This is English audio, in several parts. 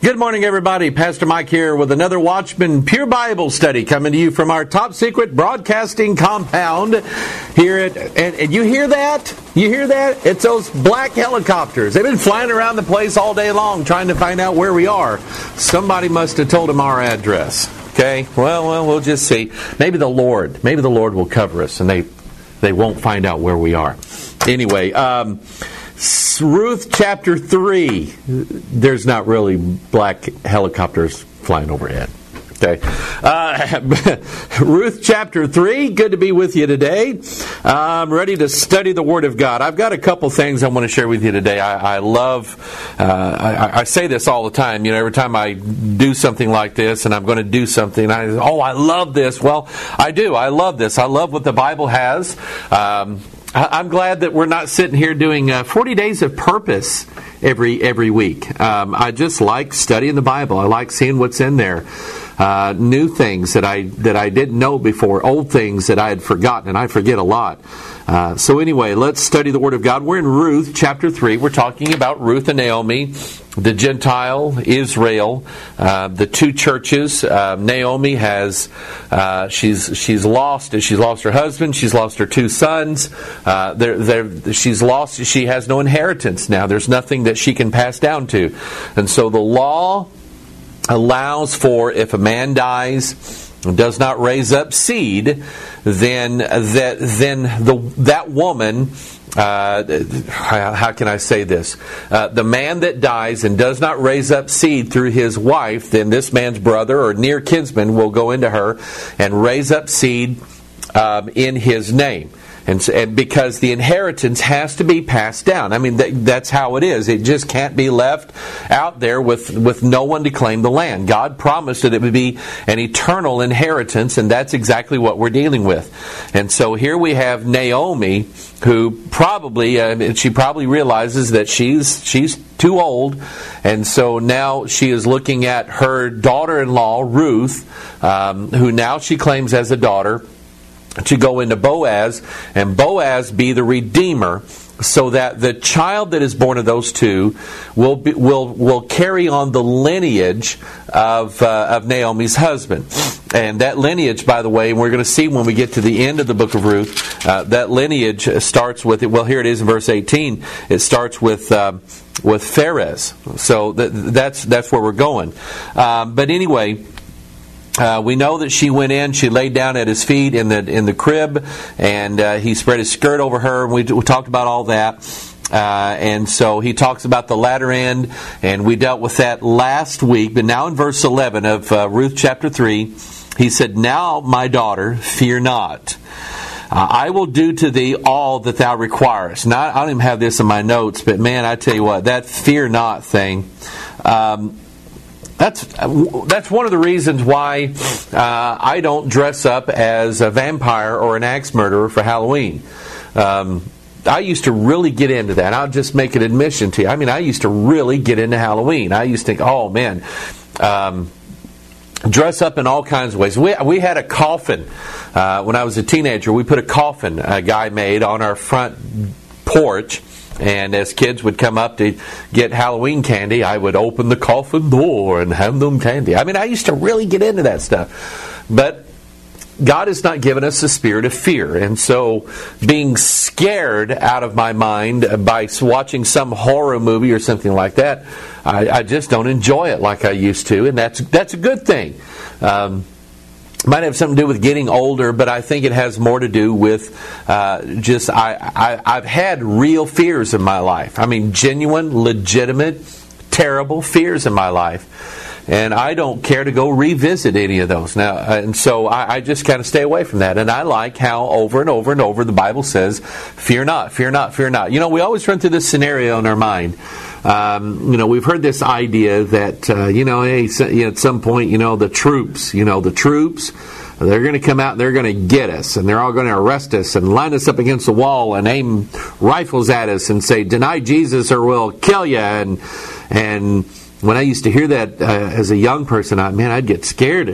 Good morning, everybody. Pastor Mike here with another Watchman Pure Bible study coming to you from our top secret broadcasting compound here at, and you hear that? You hear that? It's those black helicopters. They've been flying around the place all day long trying to find out where we are. Somebody must have told them our address. Okay? Well, we'll just see. Maybe the Lord will cover us and they won't find out where we are. Anyway, Ruth chapter 3. There's not really black helicopters flying overhead. Okay. Ruth chapter 3. Good to be with you today. I'm ready to study the Word of God. I've got a couple things I want to share with you today. I say this all the time. You know, every time I do something like this and I'm going to do something, I love this. Well, I do. I love this. I love what the Bible has. I'm glad that we're not sitting here doing 40 days of purpose every week. I just like studying the Bible. I like seeing what's in there. New things that I didn't know before, old things that I had forgotten, and I forget a lot. So anyway, let's study the Word of God. We're in Ruth chapter 3. We're talking about Ruth and Naomi, the Gentile, Israel, the two churches. Naomi has she's lost her husband, she's lost her two sons. She has no inheritance now. There's nothing that she can pass down to. And so the law allows for, if a man dies and does not raise up seed, then that woman, how can I say this? The man that dies and does not raise up seed through his wife, then this man's brother or near kinsman will go into her and raise up seed in his name. And because the inheritance has to be passed down. I mean, that's how it is. It just can't be left out there with no one to claim the land. God promised that it would be an eternal inheritance, and that's exactly what we're dealing with. And so here we have Naomi, who she probably realizes that she's too old, and so now she is looking at her daughter-in-law, Ruth, who now she claims as a daughter, to go into Boaz, and Boaz be the redeemer, so that the child that is born of those two will carry on the lineage of Naomi's husband. And that lineage, by the way, we're going to see when we get to the end of the book of Ruth, that lineage starts with, well, here it is in verse 18. It starts with Pharez. So that's where we're going. But anyway, we know that she went in, she laid down at his feet in the crib, and he spread his skirt over her, and we talked about all that. And so he talks about the latter end, and we dealt with that last week. But now in verse 11 of Ruth chapter 3, he said, "Now, my daughter, fear not. I will do to thee all that thou requirest." Now, I don't even have this in my notes, but man, I tell you what, that fear not thing, That's one of the reasons why I don't dress up as a vampire or an axe murderer for Halloween. I used to really get into that. I'll just make an admission to you. I mean, I used to really get into Halloween. I used to think, oh man, dress up in all kinds of ways. We had a coffin when I was a teenager. We put a coffin a guy made on our front porch. And as kids would come up to get Halloween candy, I would open the coffin door and hand them candy. I mean, I used to really get into that stuff. But God has not given us a spirit of fear. And so being scared out of my mind by watching some horror movie or something like that, I just don't enjoy it like I used to. And that's a good thing. Might have something to do with getting older, but I think it has more to do with I've had real fears in my life. I mean, genuine, legitimate, terrible fears in my life. And I don't care to go revisit any of those now. And so I just kind of stay away from that. And I like how over and over and over the Bible says, fear not, fear not, fear not. You know, we always run through this scenario in our mind. We've heard this idea that, at some point, the troops, they're going to come out and they're going to get us, and they're all going to arrest us and line us up against the wall and aim rifles at us and say, deny Jesus or we'll kill you. And when I used to hear that as a young person, I'd get scared.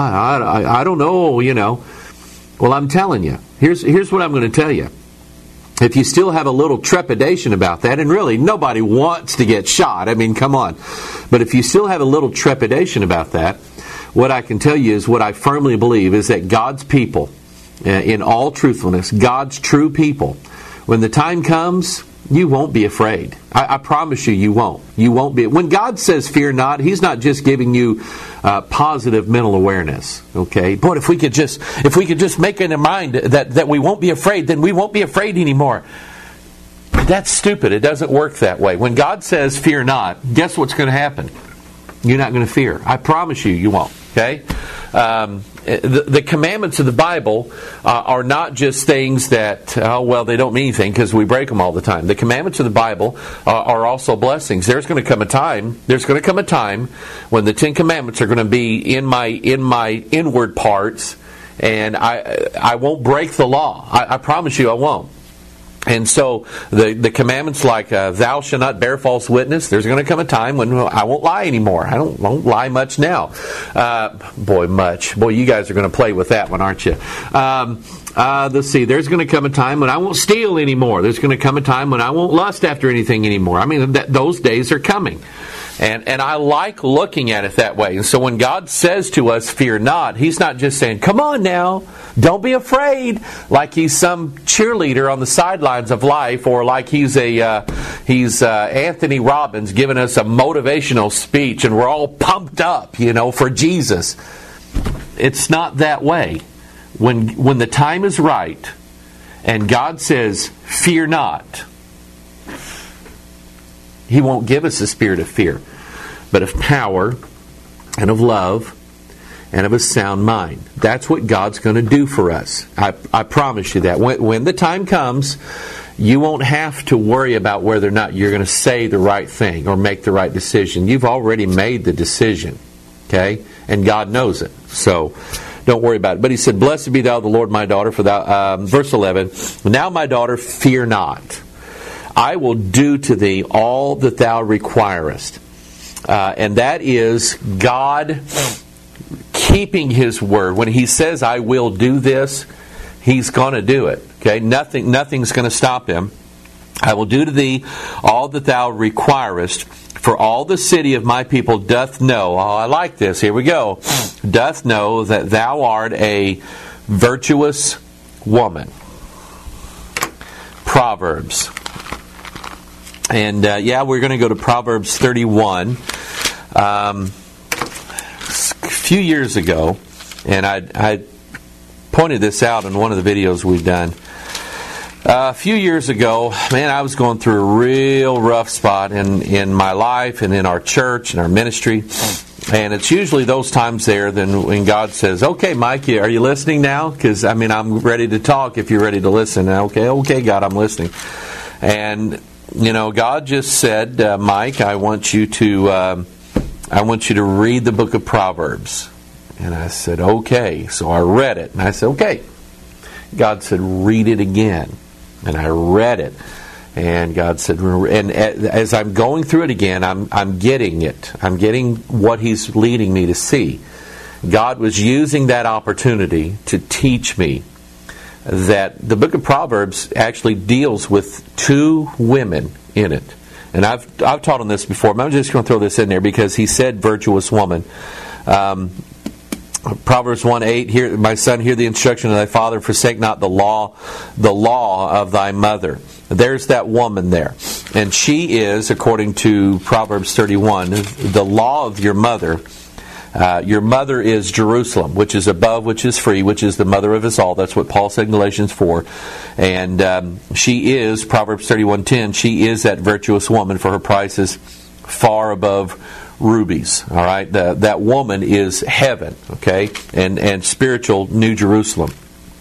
I don't know, Well, I'm telling you, here's what I'm going to tell you. if you still have a little trepidation about that, and really nobody wants to get shot, I mean, come on. But if you still have a little trepidation about that, what I can tell you is what I firmly believe is that God's people, in all truthfulness, God's true people, when the time comes, you won't be afraid. I promise you, you won't. You won't be. When God says fear not, He's not just giving you positive mental awareness. Okay, but if we could just make in our mind that we won't be afraid, then we won't be afraid anymore. That's stupid. It doesn't work that way. When God says fear not, guess what's going to happen? You're not going to fear. I promise you, you won't. Okay. The commandments of the Bible are not just things that, they don't mean anything because we break them all the time. The commandments of the Bible are also blessings. There's going to come a time when the 10 Commandments are going to be in my inward parts, and I won't break the law. I promise you I won't. And so the commandments like thou shalt not bear false witness, there's going to come a time when I won't lie anymore. I won't lie much now. Boy, you guys are going to play with that one, aren't you? Let's see. There's going to come a time when I won't steal anymore. There's going to come a time when I won't lust after anything anymore. I mean, those days are coming. And I like looking at it that way. And so when God says to us, fear not, He's not just saying, come on now, don't be afraid, like He's some cheerleader on the sidelines of life, or like He's Anthony Robbins giving us a motivational speech and we're all pumped up, for Jesus. It's not that way. When the time is right and God says, fear not, He won't give us a spirit of fear, but of power and of love and of a sound mind. That's what God's going to do for us. I promise you that. When the time comes, you won't have to worry about whether or not you're going to say the right thing or make the right decision. You've already made the decision, okay? And God knows it. So don't worry about it. But He said, blessed be thou the Lord my daughter, for thou, verse 11, now my daughter, fear not. I will do to thee all that thou requirest. And that is God keeping His word. When He says, I will do this, He's going to do it. Okay, nothing's going to stop Him. I will do to thee all that thou requirest, for all the city of my people doth know. Oh, I like this. Here we go. Doth know that thou art a virtuous woman. Proverbs. And we're going to go to Proverbs 31. A few years ago, and I pointed this out in one of the videos we've done. A few years ago, man, I was going through a real rough spot in my life and in our church and our ministry. And it's usually those times there then when God says, okay, Mike, are you listening now? Because, I'm ready to talk if you're ready to listen. Okay, God, I'm listening. And God just said, Mike, I want you to read the book of Proverbs. And I said, okay. So I read it. And I said, okay. God said, read it again. And I read it. And God said, and as I'm going through it again, I'm getting it. I'm getting what He's leading me to see. God was using that opportunity to teach me that the book of Proverbs actually deals with two women in it. And I've taught on this before, but I'm just going to throw this in there because He said virtuous woman. Proverbs 1:8, "Hear, my son, hear the instruction of thy father, forsake not the law of thy mother." There's that woman there. And she is, according to Proverbs 31, the law of your mother. Your mother is Jerusalem, which is above, which is free, which is the mother of us all. That's what Paul said in Galatians 4. And she is, Proverbs 31:10, she is that virtuous woman, for her price is far above rubies. All right, that woman is heaven, okay, and spiritual New Jerusalem.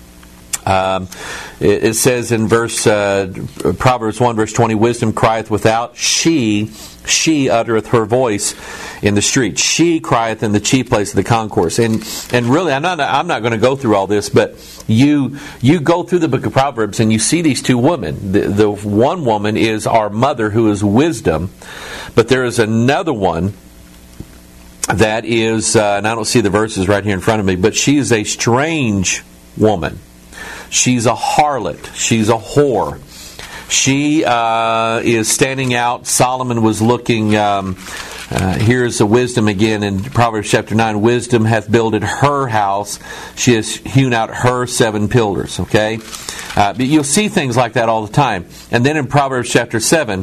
It says in Proverbs 1, verse 20, "Wisdom crieth without; she uttereth her voice in the street. She crieth in the chief place of the concourse." And really, I'm not going to go through all this, but you go through the book of Proverbs and you see these two women. The one woman is our mother, who is wisdom, but there is another one that is, and I don't see the verses right here in front of me, but she is a strange woman. She's a harlot. She's a whore. She is standing out. Solomon was looking. Here's the wisdom again in Proverbs chapter 9. Wisdom hath builded her house. She has hewn out her 7 pillars. Okay? But you'll see things like that all the time. And then in Proverbs chapter 7,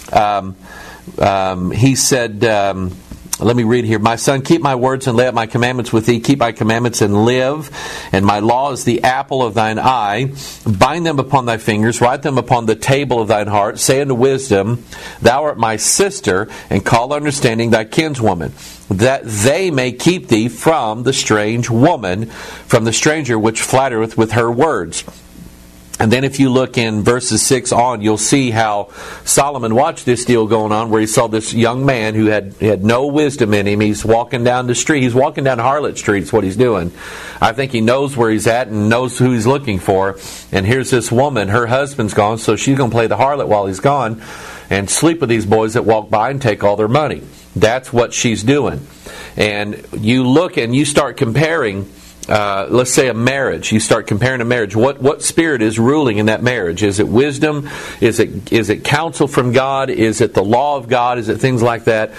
he said... let me read here. My son, keep my words and lay up my commandments with thee. Keep my commandments and live. And my law is the apple of thine eye. Bind them upon thy fingers. Write them upon the table of thine heart. Say unto wisdom, thou art my sister, and call understanding thy kinswoman, that they may keep thee from the strange woman, from the stranger which flattereth with her words. And then if you look in verses 6 on, you'll see how Solomon watched this deal going on, where he saw this young man who had no wisdom in him. He's walking down the street. He's walking down Harlot Street is what he's doing. I think he knows where he's at and knows who he's looking for. And here's this woman. Her husband's gone, so she's going to play the harlot while he's gone and sleep with these boys that walk by and take all their money. That's what she's doing. And you look and you start comparing... let's say a marriage. You start comparing a marriage. What spirit is ruling in that marriage? Is it wisdom? Is it counsel from God? Is it the law of God? Is it things like that?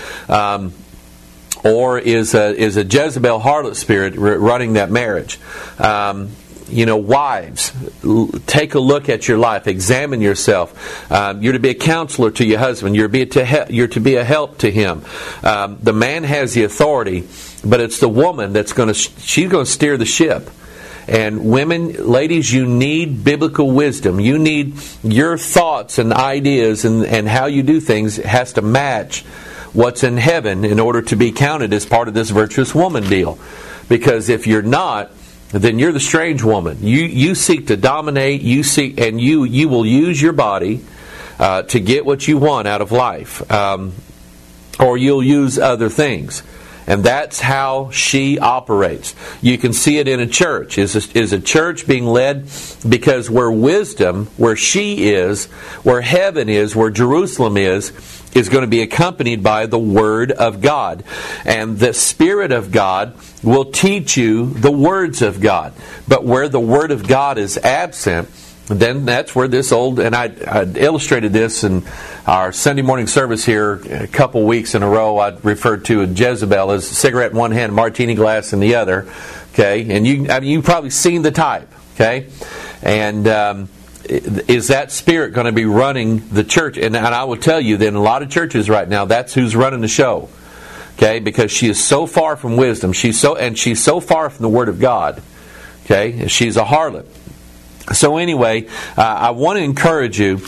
Or is a Jezebel harlot spirit running that marriage? Wives, take a look at your life. Examine yourself. You're to be a counselor to your husband. You're to be a help to him. The man has the authority, but it's the woman that's she's going to steer the ship. And women, ladies, you need biblical wisdom. You need your thoughts and ideas and how you do things has to match what's in heaven in order to be counted as part of this virtuous woman deal. Because if you're not, then you're the strange woman. You seek to dominate. You will use your body to get what you want out of life, or you'll use other things. And that's how she operates. You can see it in a church. Is a church being led because where wisdom, where she is, where heaven is, where Jerusalem is going to be accompanied by the Word of God. And the Spirit of God will teach you the words of God. But where the Word of God is absent, then that's where this and I illustrated this in our Sunday morning service here a couple weeks in a row. I referred to Jezebel as cigarette in one hand, martini glass in the other. Okay, and you've probably seen the type. Okay, and is that spirit going to be running the church? And I will tell you that in a lot of churches right now, that's who's running the show. Okay, because she is so far from wisdom. She's so far from the Word of God. Okay, she's a harlot. So anyway, I want to encourage you.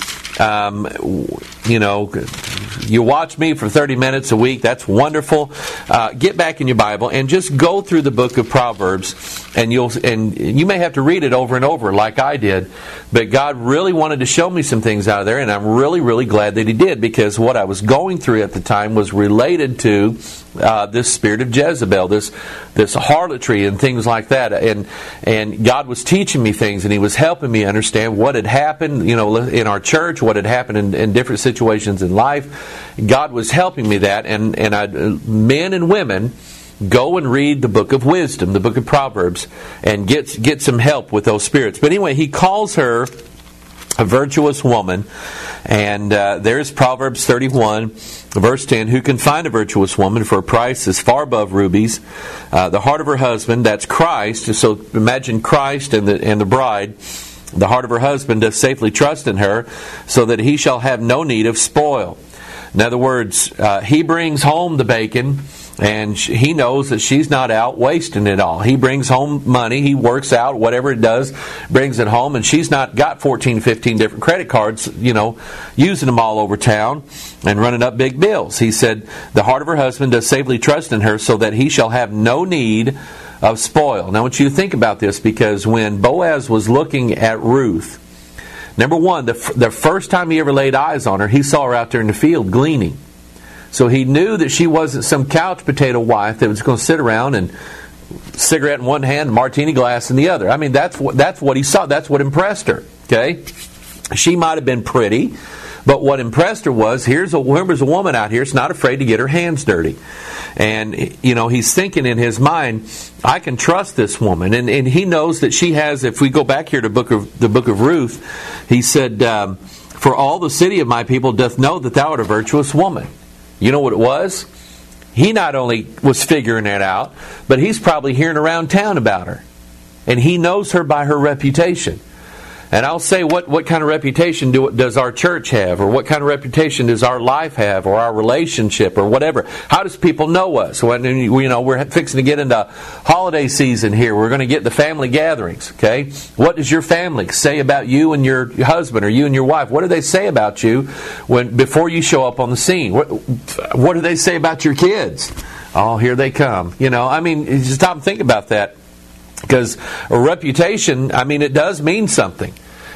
You watch me for 30 minutes a week. That's wonderful. Get back in your Bible and just go through the book of Proverbs, and you may have to read it over and over like I did. But God really wanted to show me some things out of there, and I'm really, really glad that He did, because what I was going through at the time was related to this spirit of Jezebel, this harlotry and things like that. And God was teaching me things, and He was helping me understand what had happened, in our church, what had happened in different situations in life. God was helping me that, and men and women, go and read the book of wisdom, the book of Proverbs, and get some help with those spirits. But anyway, he calls her a virtuous woman, and there's Proverbs 31, verse 10, who can find a virtuous woman, for a price is far above rubies. The heart of her husband, that's Christ, so imagine Christ and the bride. The heart of her husband doth safely trust in her, so that he shall have no need of spoil. In other words, he brings home the bacon, and he knows that she's not out wasting it all. He brings home money, he works out, whatever it does, brings it home, and she's not got 14, 15 different credit cards, using them all over town and running up big bills. He said, the heart of her husband does safely trust in her, so that he shall have no need of spoil. Now I want you to think about this, because when Boaz was looking at Ruth, number one, the first time he ever laid eyes on her, he saw her out there in the field gleaning. So he knew that she wasn't some couch potato wife that was going to sit around and cigarette in one hand, martini glass in the other. I mean, that's what he saw. That's what impressed her. Okay, she might have been pretty, but what impressed her was, here's a woman out here that's not afraid to get her hands dirty. And, he's thinking in his mind, I can trust this woman. And he knows that she has, if we go back here to the book of Ruth, he said, For all the city of my people doth know that thou art a virtuous woman. You know what it was? He not only was figuring it out, but he's probably hearing around town about her. And he knows her by her reputation. And I'll say, what kind of reputation does our church have? Or what kind of reputation does our life have? Or our relationship? Or whatever? How does people know us? When, we're fixing to get into holiday season here. We're going to get the family gatherings. Okay? What does your family say about you and your husband? Or you and your wife? What do they say about you before you show up on the scene? What do they say about your kids? Oh, here they come. Just stop and think about that. Because a reputation, it does mean something.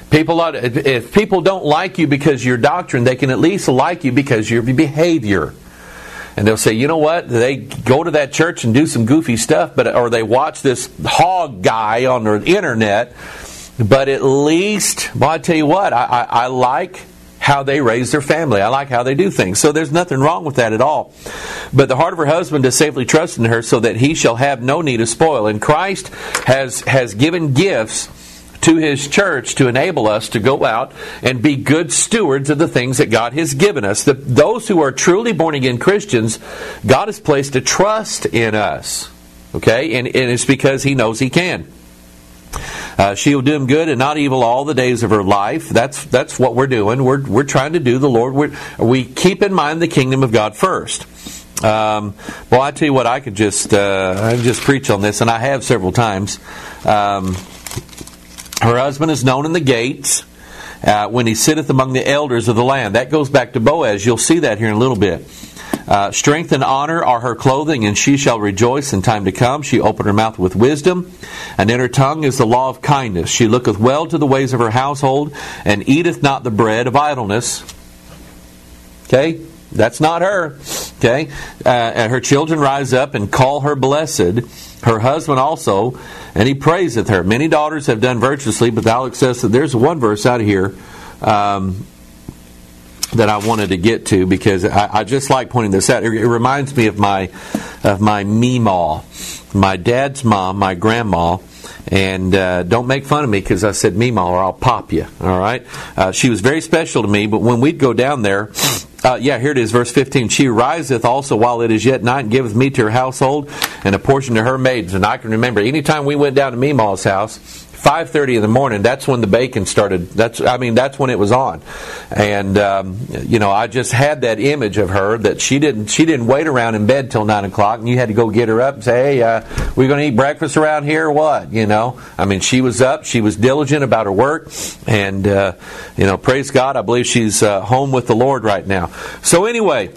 If people don't like you because of your doctrine, they can at least like you because of your behavior. And they'll say, you know what? They go to that church and do some goofy stuff, or they watch this hog guy on the internet. But at least, well, I tell you what, I like how they raise their family. I like how they do things. So there's nothing wrong with that at all. But the heart of her husband does safely trust in her, so that he shall have no need of spoil. And Christ has given gifts to His church to enable us to go out and be good stewards of the things that God has given us. Those who are truly born-again Christians, God has placed a trust in us. Okay? And it's because He knows He can. She will do him good and not evil all the days of her life. That's what we're doing. We're trying to do the Lord. We keep in mind the kingdom of God first. Well, I tell you what, I could just preach on this, and I have several times. Her husband is known in the gates when he sitteth among the elders of the land. That goes back to Boaz. You'll see that here in a little bit. Strength and honor are her clothing, and she shall rejoice in time to come. She opened her mouth with wisdom, and in her tongue is the law of kindness. She looketh well to the ways of her household, and eateth not the bread of idleness. Okay? That's not her. Okay? And her children rise up and call her blessed. Her husband also, and he praiseth her. Many daughters have done virtuously, but thou excellest. There's one verse out here that I wanted to get to, because I just like pointing this out. It reminds me of my Meemaw, my dad's mom, my grandma. And don't make fun of me because I said Meemaw, or I'll pop you. All right. She was very special to me. But when we'd go down there, here it is, verse 15. She riseth also while it is yet night, and giveth meat to her household, and a portion to her maidens. And I can remember anytime we went down to Meemaw's house, 5:30 in the morning, that's when the bacon started. That's when it was on. And I just had that image of her, that she didn't wait around in bed till 9 o'clock, and you had to go get her up and say, hey, we're going to eat breakfast around here or what? She was up, she was diligent about her work, and praise God, I believe she's home with the Lord right now. So anyway,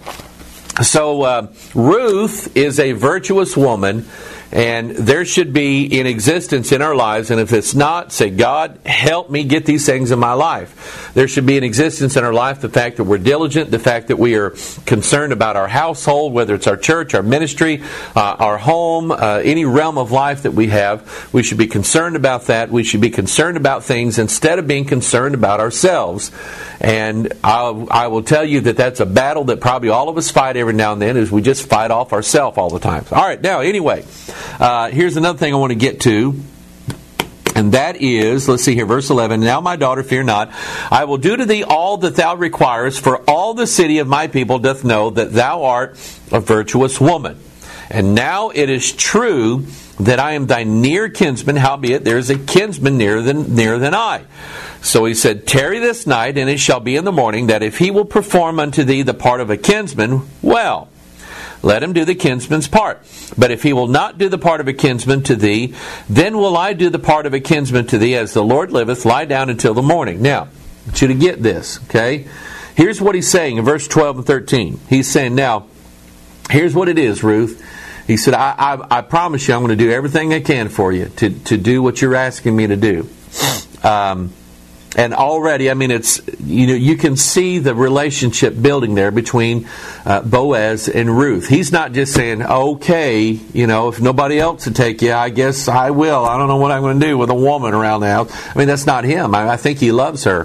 Ruth is a virtuous woman. And there should be in existence in our lives, and if it's not, say, God, help me get these things in my life. There should be in existence in our life the fact that we're diligent, the fact that we are concerned about our household, whether it's our church, our ministry, our home, any realm of life that we have. We should be concerned about that. We should be concerned about things instead of being concerned about ourselves. And I will tell you that that's a battle that probably all of us fight every now and then, is we just fight off ourselves all the time. All right, now, anyway, here's another thing I want to get to, and that is, let's see here, verse 11. Now, my daughter, fear not. I will do to thee all that thou requirest, for all the city of my people doth know that thou art a virtuous woman. And now it is true that I am thy near kinsman, howbeit there is a kinsman nearer than I. So he said, tarry this night, and it shall be in the morning, that if he will perform unto thee the part of a kinsman, well, let him do the kinsman's part. But if he will not do the part of a kinsman to thee, then will I do the part of a kinsman to thee, as the Lord liveth, lie down until the morning. Now, I want you to get this, okay? Here's what he's saying in verse 12 and 13. He's saying, now, here's what it is, Ruth. He said, I promise you I'm going to do everything I can for you to do what you're asking me to do. And already, it's, you can see the relationship building there between Boaz and Ruth. He's not just saying, okay, if nobody else would take you, I guess I will. I don't know what I'm going to do with a woman around the house. That's not him. I think he loves her.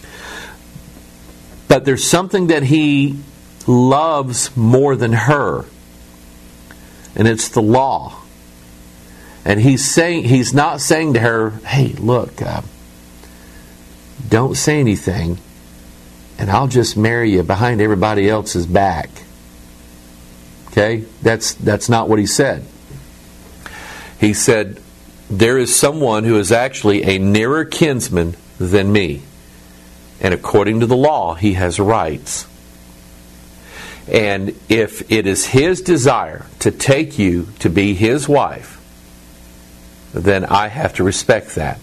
But there's something that he loves more than her. And it's the law. And he's not saying to her, hey, look, don't say anything. and I'll just marry you behind everybody else's back. Okay? That's not what he said. He said, there is someone who is actually a nearer kinsman than me. And according to the law, he has rights. And if it is his desire to take you to be his wife, then I have to respect that.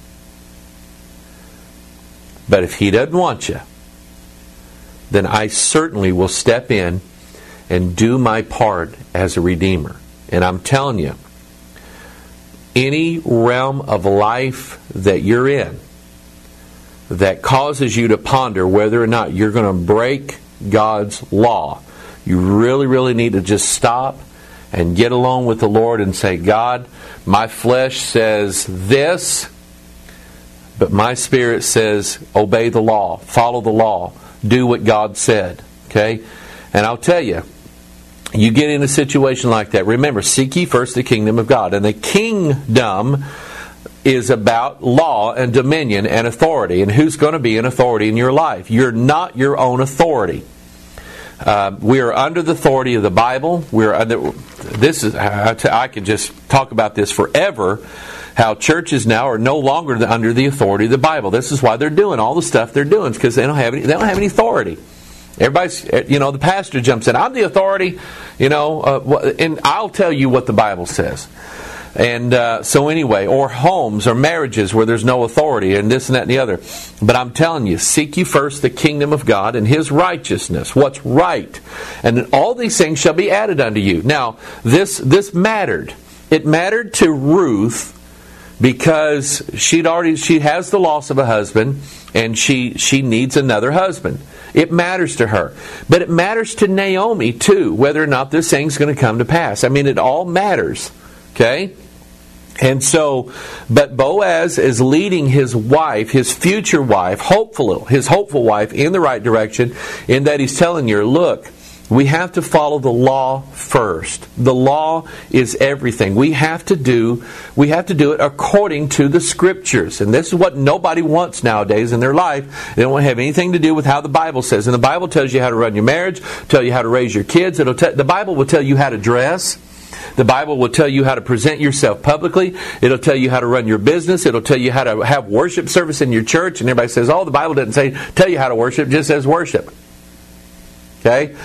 But if he doesn't want you, then I certainly will step in and do my part as a redeemer. And I'm telling you, any realm of life that you're in that causes you to ponder whether or not you're going to break God's law, you really, really need to just stop and get alone with the Lord and say, God, my flesh says this, but my spirit says obey the law, follow the law, do what God said. Okay? And I'll tell you, you get in a situation like that, remember, seek ye first the kingdom of God. And the kingdom is about law and dominion and authority. And who's going to be an authority in your life? You're not your own authority. We are under the authority of the Bible. We're under. This is. I could just talk about this forever. How churches now are no longer under the authority of the Bible. This is why they're doing all the stuff they're doing, because they don't have any authority. Everybody's, the pastor jumps in. I'm the authority, and I'll tell you what the Bible says. And so anyway, or homes or marriages where there's no authority and this and that and the other. But I'm telling you, seek you first the kingdom of God and His righteousness, what's right. And all these things shall be added unto you. Now, this mattered. It mattered to Ruth because she has the loss of a husband and she needs another husband. It matters to her. But it matters to Naomi too, whether or not this thing's going to come to pass. I mean, it all matters. Okay? And so, but Boaz is leading his wife, his future wife, his hopeful wife, in the right direction, in that he's telling her, look, we have to follow the law first. The law is everything. We have to do it according to the Scriptures. And this is what nobody wants nowadays in their life. They don't want to have anything to do with how the Bible says. And the Bible tells you how to run your marriage, tell you how to raise your kids. The Bible will tell you how to dress. The Bible will tell you how to present yourself publicly. It'll tell you how to run your business. It'll tell you how to have worship service in your church. And everybody says, oh, the Bible doesn't tell you how to worship. It just says worship. Okay?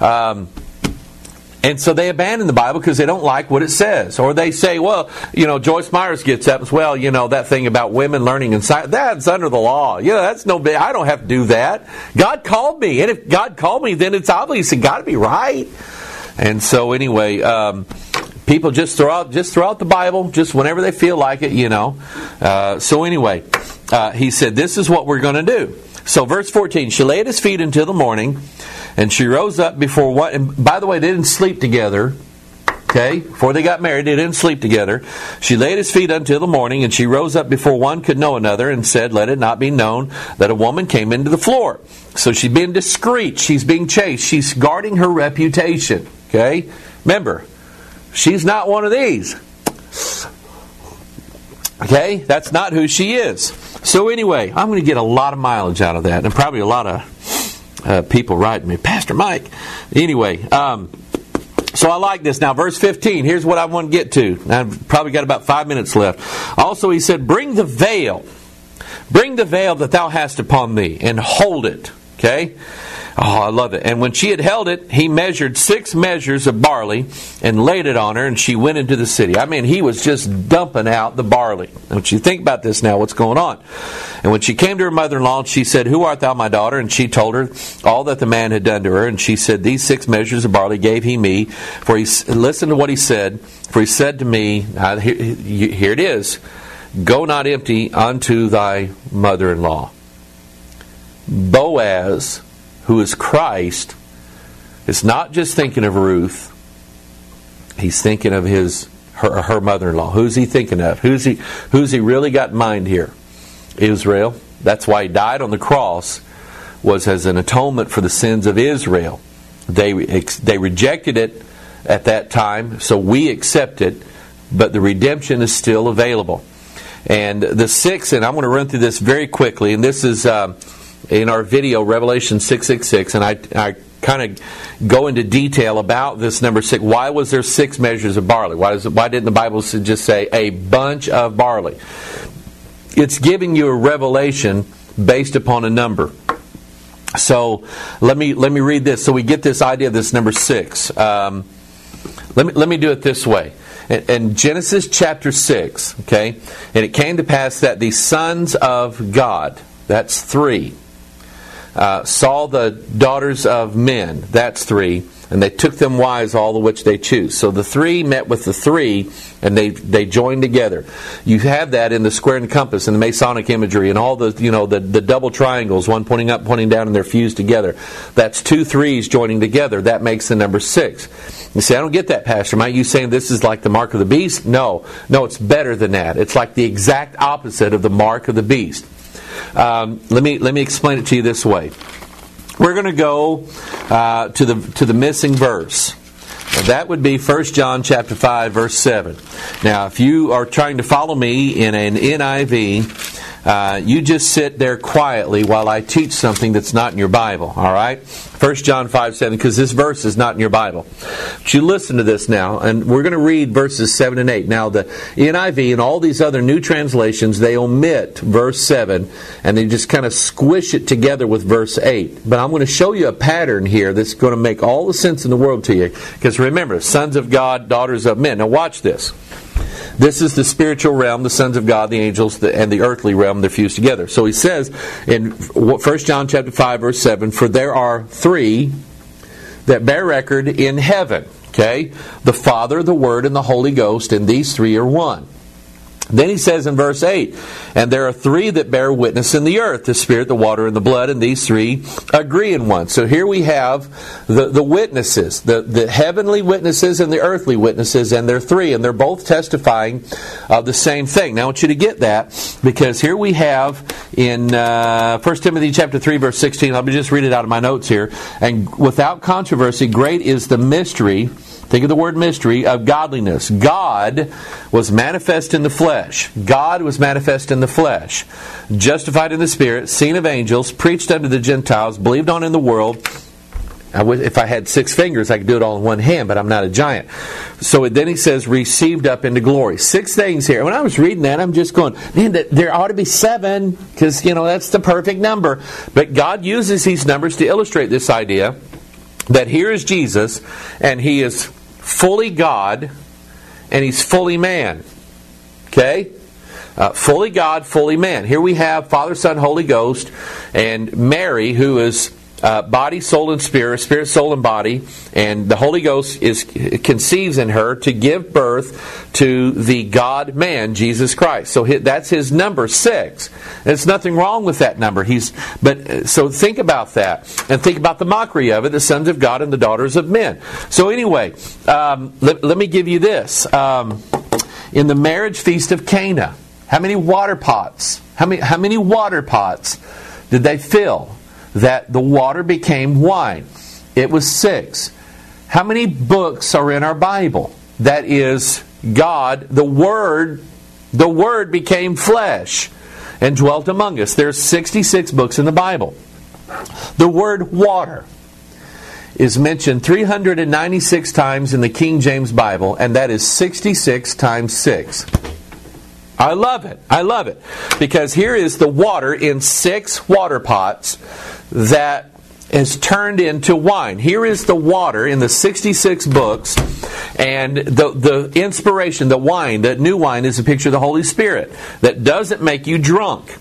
And so they abandon the Bible because they don't like what it says. Or they say, well, Joyce Myers gets up and says, well, that thing about women learning in science, that's under the law. That's no big. I don't have to do that. God called me. And if God called me, then it's obviously got to be right. And so anyway, people just throw out the Bible just whenever they feel like it, So anyway, he said, this is what we're going to do. So verse 14, she lay at his feet until the morning, and she rose up before one. And by the way, they didn't sleep together. Okay? Before they got married, they didn't sleep together. She lay at his feet until the morning, and she rose up before one could know another, and said, let it not be known that a woman came into the floor. So she's being discreet. She's being chaste. She's guarding her reputation. Okay? Remember, she's not one of these. Okay? That's not who she is. So anyway, I'm going to get a lot of mileage out of that. And probably a lot of people writing me, Pastor Mike. Anyway, so I like this. Now, verse 15, here's what I want to get to. I've probably got about 5 minutes left. Also, he said, bring the veil. Bring the veil that thou hast upon thee, and hold it. Okay? Oh, I love it. And when she had held it, he measured 6 measures of barley and laid it on her, and she went into the city. I mean, he was just dumping out the barley. Don't you think about this now, what's going on? And when she came to her mother-in-law, she said, who art thou, my daughter? And she told her all that the man had done to her. And she said, these 6 measures of barley gave he me. For he, listen to what he said. For he said to me, here it is, go not empty unto thy mother-in-law. Boaz, who is Christ, is not just thinking of Ruth. He's thinking of her mother-in-law. Who's he thinking of? Who's he really got in mind here? Israel. That's why he died on the cross, was as an atonement for the sins of Israel. They rejected it at that time, so we accept it, but the redemption is still available. And the 6, and I'm going to run through this very quickly, and this is in our video, Revelation 666, and I kind of go into detail about this number 6. Why was there 6 measures of barley? Why didn't the Bible just say a bunch of barley? It's giving you a revelation based upon a number. So let me read this so we get this idea of this number 6. Let me do it this way. In Genesis chapter 6, okay, and it came to pass that the sons of God, that's 3, saw the daughters of men, that's 3, and they took them wives, all the which they choose. So the 3 met with the 3, and they joined together. You have that in the square and compass, and the Masonic imagery, and all the the double triangles, one pointing up, pointing down, and they're fused together. That's 2 3s joining together. That makes the number 6. You say, I don't get that, Pastor Mike. You saying this is like the mark of the beast? No, it's better than that. It's like the exact opposite of the mark of the beast. Let me explain it to you this way. We're going to go to the missing verse. And that would be 1 John chapter 5, verse 7. Now, if you are trying to follow me in an NIV, you just sit there quietly while I teach something that's not in your Bible. All right? 1 John 5, 7, because this verse is not in your Bible. But you listen to this now, and we're going to read verses 7 and 8. Now, the NIV and all these other new translations, they omit verse 7, and they just kind of squish it together with verse 8. But I'm going to show you a pattern here that's going to make all the sense in the world to you. Because remember, sons of God, daughters of men. Now watch this. This is the spiritual realm, the sons of God, the angels, and the earthly realm. They're fused together. So he says in 1 John chapter 5, verse 7, for there are 3 that bear record in heaven. Okay? The Father, the Word, and the Holy Ghost, and these 3 are one. Then he says in verse 8, and there are 3 that bear witness in the earth, the Spirit, the water, and the blood, and these 3 agree in one. So here we have the witnesses, the heavenly witnesses and the earthly witnesses, and they're 3, and they're both testifying of the same thing. Now I want you to get that, because here we have in 1 Timothy chapter 3, verse 16, let me just read it out of my notes here, and without controversy, great is the mystery. Think of the word mystery of godliness. God was manifest in the flesh. God was manifest in the flesh. Justified in the Spirit, seen of angels, preached unto the Gentiles, believed on in the world. If I had 6 fingers, I could do it all in one hand, but I'm not a giant. So then he says, received up into glory. 6 things here. When I was reading that, I'm just going, man, there ought to be 7, because, that's the perfect number. But God uses these numbers to illustrate this idea that here is Jesus, and He is fully God, and He's fully man. Okay? Fully God, fully man. Here we have Father, Son, Holy Ghost, and Mary, who is body, soul, and spirit, soul, and body, and the Holy Ghost conceives in her to give birth to the God-man, Jesus Christ. So that's His number 6. There's nothing wrong with that number. So think about that, and think about the mockery of it, the sons of God and the daughters of men. So anyway, let me give you this. In the marriage feast of Cana, how many water pots? How many water pots did they fill that the water became wine? It was 6. How many books are in our Bible? That is, God, the Word became flesh and dwelt among us. There's 66 books in the Bible. The word water is mentioned 396 times in the King James Bible, and that is 66 times 6. I love it. Because here is the water in 6 water pots that is turned into wine. Here is the water in the 66 books, and the inspiration, the wine, the new wine is a picture of the Holy Spirit that doesn't make you drunk.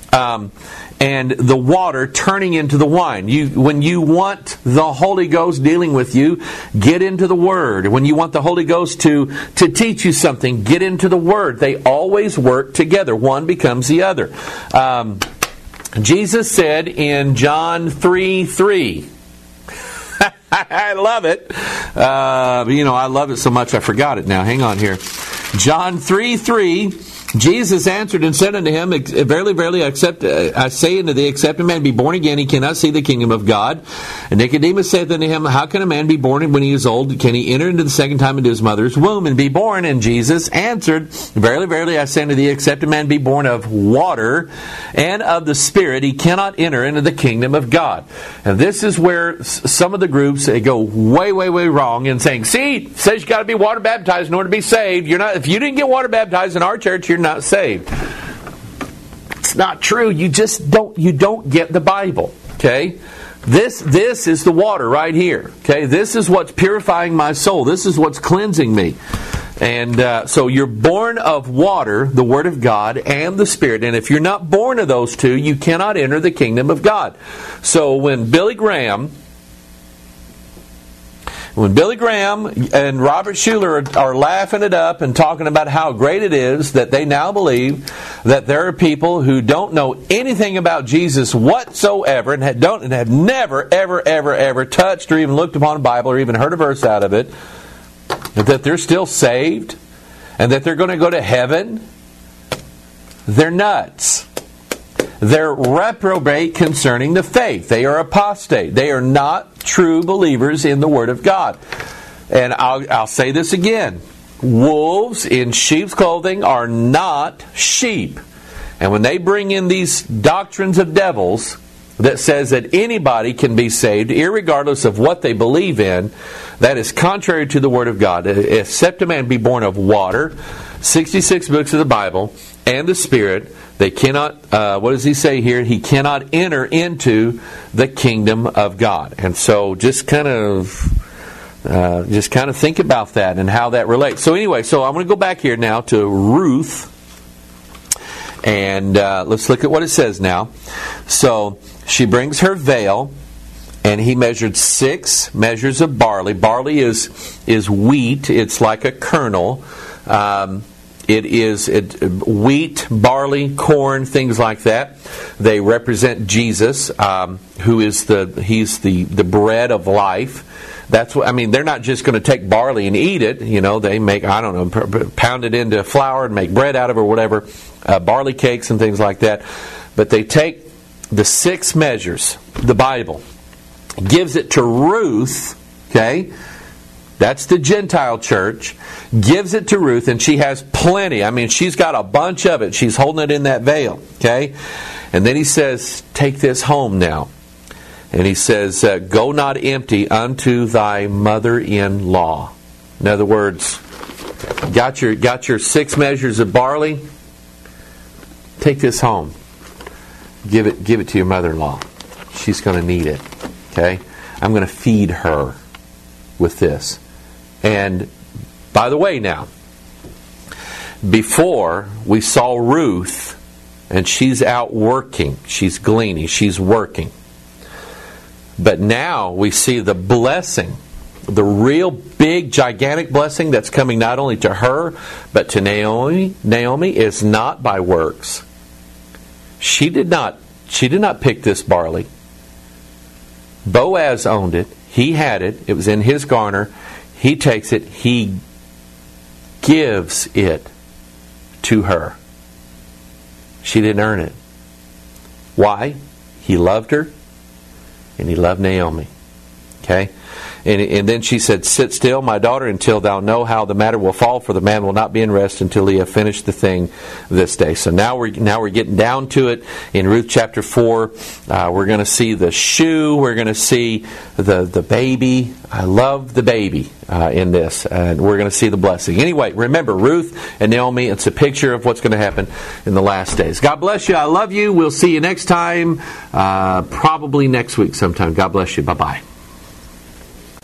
And the water turning into the wine. When you want the Holy Ghost dealing with you, get into the Word. When you want the Holy Ghost to teach you something, get into the Word. They always work together. One becomes the other. Jesus said in John 3:3, I love it. I love it so much I forgot it now. Hang on here. John 3:3, Jesus answered and said unto him, Verily, verily, I say unto thee, except a man be born again, he cannot see the kingdom of God. And Nicodemus saith unto him, How can a man be born when he is old? Can he enter into the second time into his mother's womb and be born? And Jesus answered, Verily, verily, I say unto thee, except a man be born of water and of the Spirit, he cannot enter into the kingdom of God. And this is where some of the groups, they go way, way, way wrong in saying, see, it says you got to be water baptized in order to be saved. If you didn't get water baptized in our church, you're not saved. It's not true. You don't get the Bible. Okay? This is the water right here. Okay? This is what's purifying my soul. This is what's cleansing me. And so you're born of water, the Word of God, and the Spirit. And if you're not born of those two, you cannot enter the kingdom of God. So when Billy Graham and Robert Schuller are laughing it up and talking about how great it is that they now believe that there are people who don't know anything about Jesus whatsoever and have never, ever, ever, ever touched or even looked upon a Bible or even heard a verse out of it, that they're still saved and that they're going to go to heaven, they're nuts. They're reprobate concerning the faith. They are apostate. They are not true believers in the Word of God. And I'll say this again. Wolves in sheep's clothing are not sheep. And when they bring in these doctrines of devils that says that anybody can be saved, irregardless of what they believe in, that is contrary to the Word of God. Except a man be born of water, 66 books of the Bible, and the Spirit, they cannot, what does he say here? He cannot enter into the kingdom of God. And so just kind of think about that and how that relates. So anyway, I'm going to go back here now to Ruth. And let's look at what it says now. So she brings her veil, and he measured 6 measures of barley. Barley is wheat. It's like a kernel. It is wheat, barley, corn, things like that. They represent Jesus, who is he's the bread of life. That's what they're not just going to take barley and eat it. They make pound it into flour and make bread out of it or whatever, barley cakes and things like that. But they take the 6 measures, the Bible, gives it to Ruth. Okay. That's the Gentile church. Gives it to Ruth, and she has plenty. She's got a bunch of it. She's holding it in that veil. Okay? And then he says, take this home now. And he says, go not empty unto thy mother-in-law. In other words, got your 6 measures of barley. Take this home. Give it to your mother-in-law. She's going to need it. Okay? I'm going to feed her with this. And by the way now, before we saw Ruth, and she's out working, she's gleaning, she's working. But now we see the blessing, the real big, gigantic blessing that's coming not only to her, but to Naomi. Naomi is not by works. She did not pick this barley. Boaz owned it. He had it. It was in his garner. He takes it. He gives it to her. She didn't earn it. Why? He loved her, and he loved Naomi. Okay? And then she said, sit still, my daughter, until thou know how the matter will fall, for the man will not be in rest until he have finished the thing this day. So now we're getting down to it. In Ruth chapter 4, we're going to see the shoe. We're going to see the baby. I love the baby in this. And we're going to see the blessing. Anyway, remember, Ruth and Naomi, it's a picture of what's going to happen in the last days. God bless you. I love you. We'll see you next time, probably next week sometime. God bless you. Bye-bye.